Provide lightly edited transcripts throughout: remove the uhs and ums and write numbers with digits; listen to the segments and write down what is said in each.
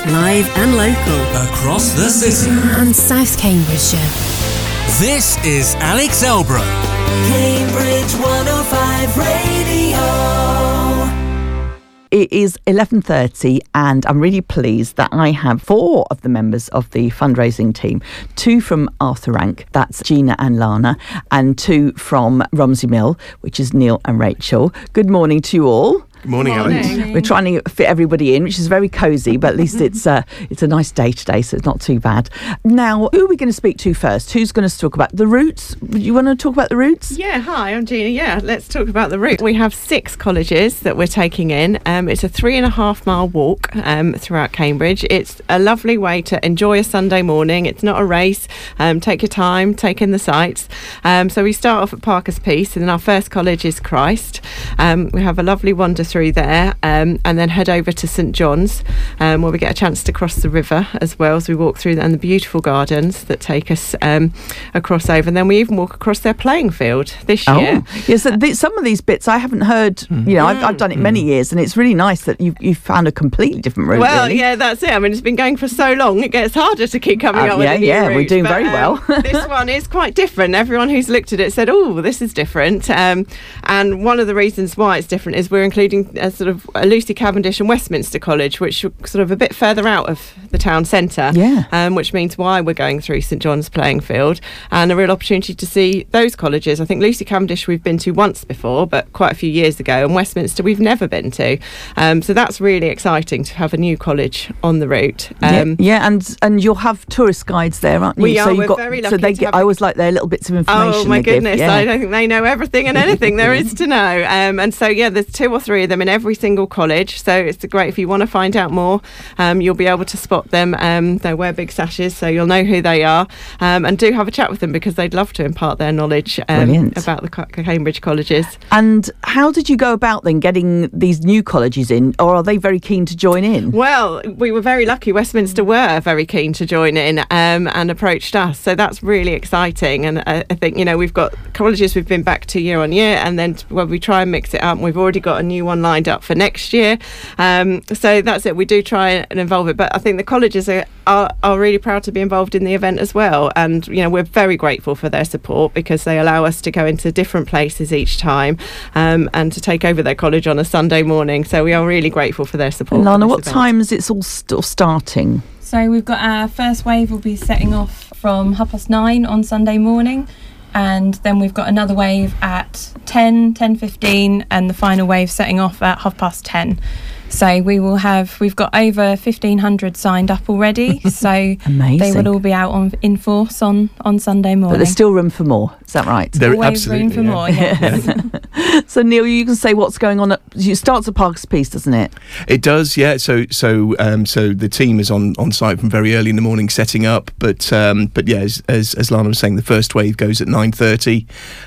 live and local. Across the city. And South Cambridgeshire. This is Alex Elbrook. Cambridge 105 Radio. It is 11:30 and I'm really pleased that I have 4 of the members of the fundraising team, 2 from Arthur Rank, that's Gina and Lana, and 2 from Romsey Mill, which is Neil and Rachel. Good morning to you all. Good morning, Alex. We're trying to fit everybody in, which is very cosy, but at least it's a nice day today, so it's not too bad. Now, who are we going to speak to first? Who's going to talk about the routes? You want to talk about the routes? Yeah, hi, I'm Gina. Yeah, let's talk about the route. We have 6 colleges that we're taking in. It's a 3.5 mile walk throughout Cambridge. It's a lovely way to enjoy a Sunday morning. It's not a race. Take your time, take in the sights. So we start off at Parker's Piece, and then our first college is Christ. We have a lovely wander through there, and then head over to St John's, where we get a chance to cross the river as well. So we walk through and the beautiful gardens that take us across over, and then we even walk across their playing field this year. Yes, some of these bits I haven't heard. You know, I've done it many years, and it's really nice that you've found a completely different route. Well, really. yeah, that's it. I mean, it's been going for so long; it gets harder to keep coming up with a new route, we're doing very well. This one is quite different. Everyone who's looked at it said, "Oh, this is different." And one of the reasons why it's different is we're including a sort of a Lucy Cavendish and Westminster College, which are sort of a bit further out of the town centre. Which means why we're going through St John's playing field, and a real opportunity to see those colleges. I think Lucy Cavendish we've been to once before, but quite a few years ago, and Westminster we've never been to. So that's really exciting to have a new college on the route. And you'll have tourist guides there, aren't you? We are. So We're very lucky. So they get. I always like their little bits of information. Oh my goodness! I don't think they know everything and anything there is to know. And so there's 2 or 3 of them in every single college. So it's great if you want to find out more. You'll be able to spot them. They wear big sashes, so you'll know who they are. And do have a chat with them because they'd love to impart their knowledge about the Cambridge colleges. And how did you go about then getting these new colleges in, or are they very keen to join in? Well, we were very lucky. Westminster were very keen to join in and approached us. So that's really exciting. And I think, we've got colleges we've been back to year on year, and then we try and mix it up. We've already got a new one lined up for next year. So that's it. We do try and involve it. But I think the colleges are really proud to be involved in the event as well. And, we're very grateful for their support because they allow us to go into different places each time and to take over their college on a Sunday morning. So we are really grateful for their support. Lana, what time is it all starting? So we've got our first wave will be setting off from 9:30 on Sunday morning. And then we've got another wave at 10:15, and the final wave setting off at 10:30. So we've got over 1,500 signed up already. So Amazing. They will all be out in force on Sunday morning. But there's still room for more. Is that right? There always room for more. Yes. So Neil, you can say what's going on. It starts at Parker's Piece, doesn't it? It does, yeah. So the team is on site from very early in the morning setting up. But yeah, as Lana was saying, the first wave goes at 9:30,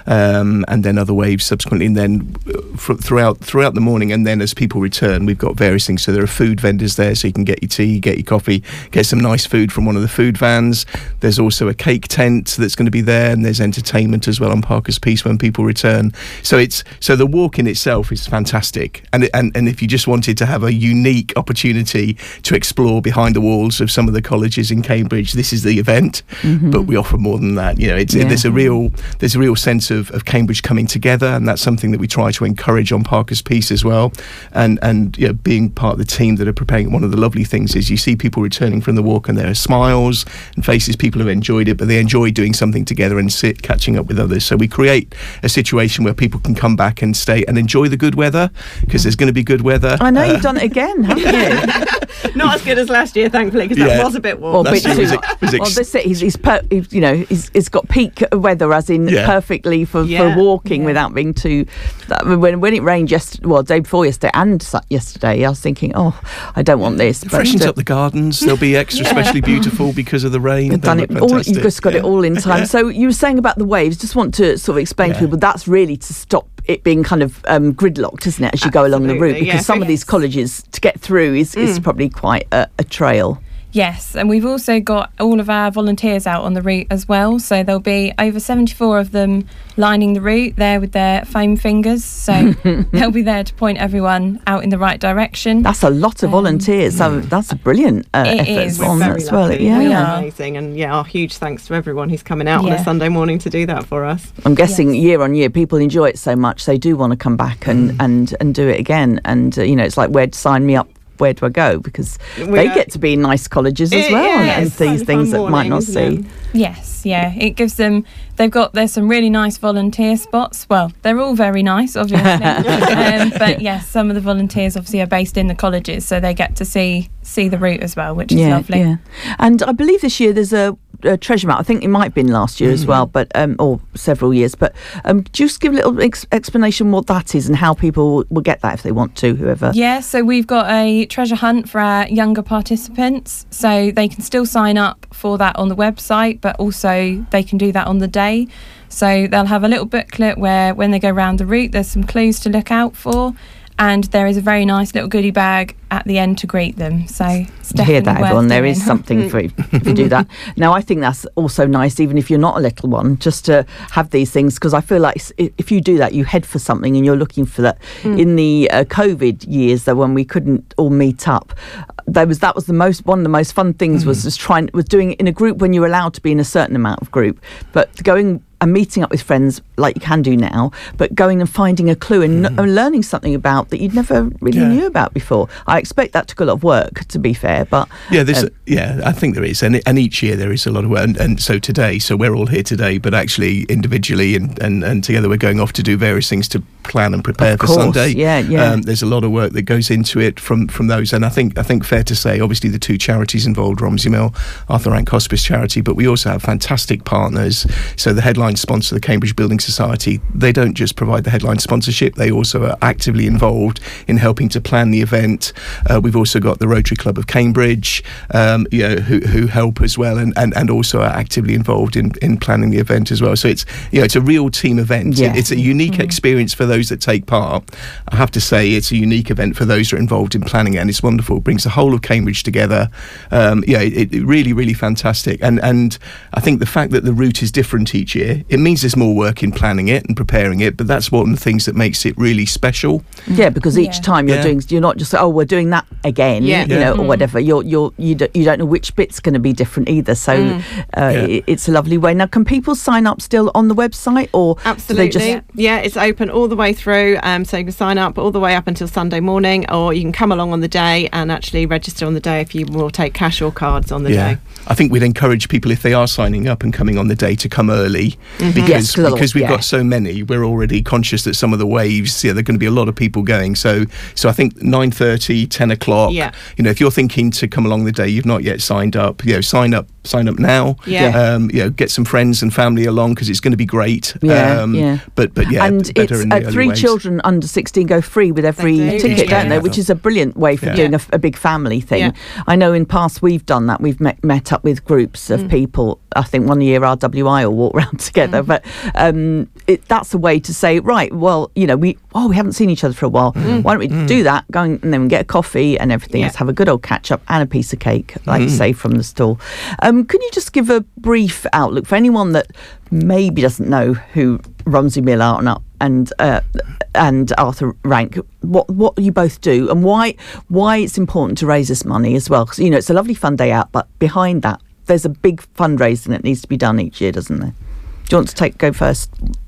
and then other waves subsequently, and then throughout the morning, and then as people return, we've got various things. So there are food vendors there, so you can get your tea, get your coffee, get some nice food from one of the food vans. There's also a cake tent that's going to be there, and there's entertainment as well on Parker's Piece when people return. So the walk in itself is fantastic, and if you just wanted to have a unique opportunity to explore behind the walls of some of the colleges in Cambridge, this is the event. But we offer more than that. There's a real sense of Cambridge coming together, and that's something that we try to encourage on Parker's Piece as well. And being part of the team that are preparing, one of the lovely things is you see people returning from the walk and there are smiles and faces. People have enjoyed it, but they enjoy doing something together and catching up with others. So we create a situation where people can come back and stay and enjoy the good weather, because the's going to be good weather. I know you've done it again, haven't you? Not as good as last year, thankfully, because that was a bit warm. He's got peak weather, as in perfectly for walking without being too. When it rained day before yesterday and yesterday, I was thinking, I don't want this. It freshens up the gardens. They'll be extra especially beautiful because of the rain. You've done it all. You've just got it all in time. So you were saying about the waves. Just want to sort of explain to people that's really to stop it being kind of gridlocked, isn't it, as you go along the route? Because some of these colleges to get through is probably quite a trail. Yes, and we've also got all of our volunteers out on the route as well. So there'll be over 74 of them lining the route there with their foam fingers. So they'll be there to point everyone out in the right direction. That's a lot of volunteers. So that's a brilliant effort is. on We're as very well. lucky. Yeah. We are. Amazing, and our huge thanks to everyone who's coming out on a Sunday morning to do that for us. I'm guessing Yes. year on year, people enjoy it so much they do want to come back and do it again. And it's like, sign me up. Where do I go? Because they get to be in nice colleges as well and see things that might not see. Yes, yeah. It gives them, there's some really nice volunteer spots. Well, they're all very nice, obviously. But yes, some of the volunteers obviously are based in the colleges, so they get to see the route as well, which is lovely. Yeah. And I believe this year there's a treasure map. I think it might have been last year as well, but or several years. But just give a little explanation what that is and how people will get that if they want to, whoever. Yeah, so we've got a treasure hunt for our younger participants. So they can still sign up for that on the website, but also they can do that on the day. So they'll have a little booklet where when they go around the route, there's some clues to look out for. And there is a very nice little goodie bag at the end to greet them. So it's definitely hear that, worth everyone. There doing. is something for you if you do that. Now, I think that's also nice, even if you're not a little one, just to have these things, because I feel like if you do that, you head for something and you're looking for that. In the COVID years, though, when we couldn't all meet up, that was one of the most fun things was doing it in a group when you're allowed to be in a certain amount of group, but going and meeting up with friends like you can do now, but going and finding a clue and learning something about that you'd never really knew about before. I expect that took a lot of work, to be fair, but I think there is, and each year there is a lot of work. And so today, we're all here today, but actually individually and together we're going off to do various things to plan and prepare for Sunday. Yeah. There's a lot of work that goes into it from those, and I think fair to say, obviously the two charities involved, Romsey Mill, Arthur Rank Hospice Charity, but we also have fantastic partners. So the headline sponsor, the Cambridge Building Society, they don't just provide the headline sponsorship, they also are actively involved in helping to plan the event. We've also got the Rotary Club of Cambridge, who help as well, and also are actively involved in planning the event as well. So it's a real team event. Yeah. It's a unique experience for those that take part. I have to say, it's a unique event for those who are involved in planning it, and it's wonderful. It brings the whole of Cambridge together. It really, really fantastic. And I think the fact that the route is different each year, it means there's more work in planning it and preparing it, but that's one of the things that makes it really special. Yeah, because each time you're not just we're doing that again, or whatever. You don't know which bit's going to be different either. So it's a lovely way. Now, can people sign up still on the website, or absolutely? It's open all the way through. So you can sign up all the way up until Sunday morning, or you can come along on the day and actually register on the day if you will take cash or cards on the day. I think we'd encourage people, if they are signing up and coming on the day, to come early because we've got so many. We're already conscious that some of the waves, there are going to be a lot of people going. So I think 9:30, 10 o'clock. Yeah. If you're thinking to come along the day, you've not yet signed up. Sign up now. Yeah. Get some friends and family along because it's going to be great. But and better in the early 3 waves. children under 16 go free with every ticket, don't they? Which is a brilliant way for doing a big family thing. Yeah. I know in past we've done that. We've met up with groups of people. I think one year RWI will walk around together, but that's a way to say, right, well, we haven't seen each other for a while. Why don't we do that? Go and then we get a coffee and everything. Let's have a good old catch up and a piece of cake, like you say, from the stall. Can you just give a brief outlook for anyone that maybe doesn't know who Romsey Mill are and Arthur Rank, what you both do and why it's important to raise this money as well? Because it's a lovely fun day out, but behind that there's a big fundraising that needs to be done each year, doesn't there? Do you want to go first?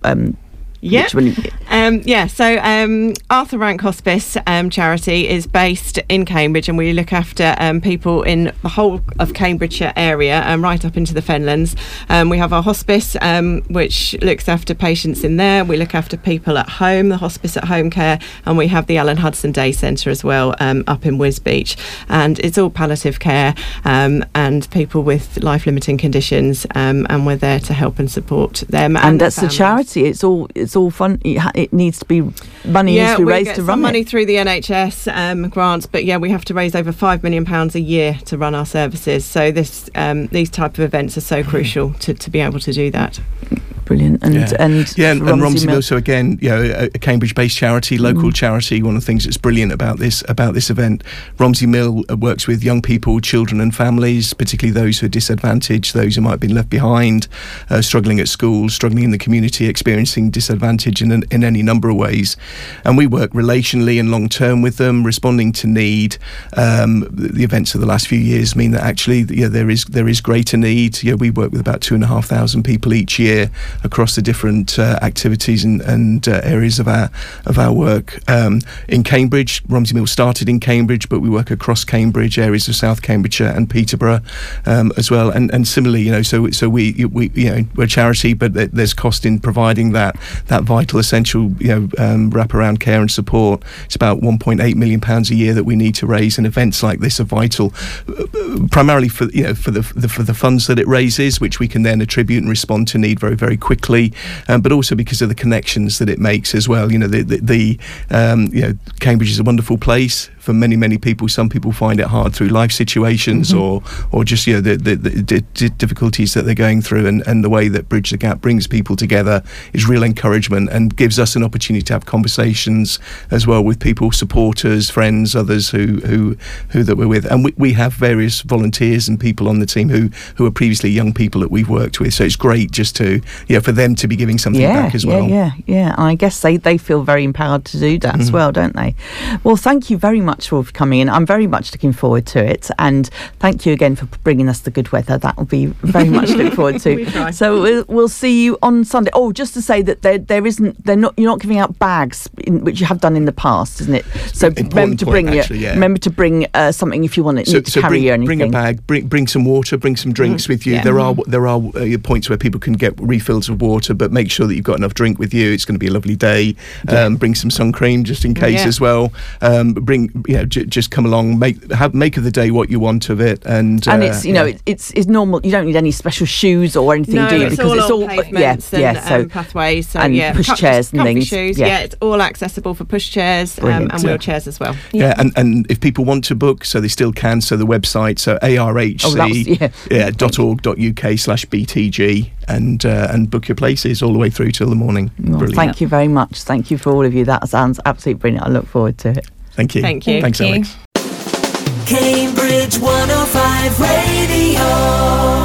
So Arthur Rank Hospice Charity is based in Cambridge, and we look after people in the whole of Cambridgeshire area right up into the Fenlands. We have our hospice which looks after patients in there. We look after people at home, the hospice at home care, and we have the Alan Hudson Day Centre as well up in Wisbech, and it's all palliative care and people with life-limiting conditions, and we're there to help and support them. And that's the charity. It's all fun. It needs to be money needs to be raised to run money it. through the NHS grants, but we have to raise over £5 million a year to run our services. So these type of events are so crucial to be able to do that. Brilliant. And Romsey Mill. So again, a Cambridge-based charity, local charity. One of the things that's brilliant about this event, Romsey Mill works with young people, children, and families, particularly those who are disadvantaged, those who might have been left behind, struggling at school, struggling in the community, experiencing disadvantage in any number of ways. And we work relationally and long term with them, responding to need. The events of the last few years mean that actually, there is greater need. We work with about 2,500 people each year across the different activities and areas of our work. In Cambridge, Romsey Mill started in Cambridge, but we work across Cambridge, areas of South Cambridgeshire and Peterborough as well. And similarly, so we're a charity, but there's cost in providing that vital, essential, wraparound care and support. It's about £1.8 million a year that we need to raise, and events like this are vital, primarily for the funds that it raises, which we can then attribute and respond to need very, very quickly, but also because of the connections that it makes as well. Cambridge is a wonderful place for many, many people. Some people find it hard through life situations or just the difficulties that they're going through, and the way that Bridge the Gap brings people together is real encouragement and gives us an opportunity to have conversations as well with people, supporters, friends, others who that we're with. And we have various volunteers and people on the team who are previously young people that we've worked with, so it's great just to for them to be giving something back as well. I guess they feel very empowered to do that as well, don't they? Well, thank you very much for coming in. I'm very much looking forward to it, and thank you again for bringing us the good weather. That will be very much look forward to. So we'll see you on Sunday. Oh, just to say that you're not giving out bags, which you have done in the past, isn't it? So remember to bring something if you want to carry anything. Bring a bag, bring some water, bring some drinks with you. There are points where people can get refills of water, but make sure that you've got enough drink with you. It's going to be a lovely day. Bring some sun cream just in case as well. Just come along, make of the day what you want of it, and it's it's normal. You don't need any special shoes or anything, do you? Because it's all pavements and pathways, and push chairs and things. Shoes, it's all accessible for push chairs and wheelchairs as well. And if people want to book, so they still can. So the website, so arhc.org.uk/BTG, and book your places all the way through till the morning. Well, thank you very much. Thank you for all of you. That sounds absolutely brilliant. I look forward to it. Thank you. Thank you. Thanks, Alex. Cambridge 105 Radio.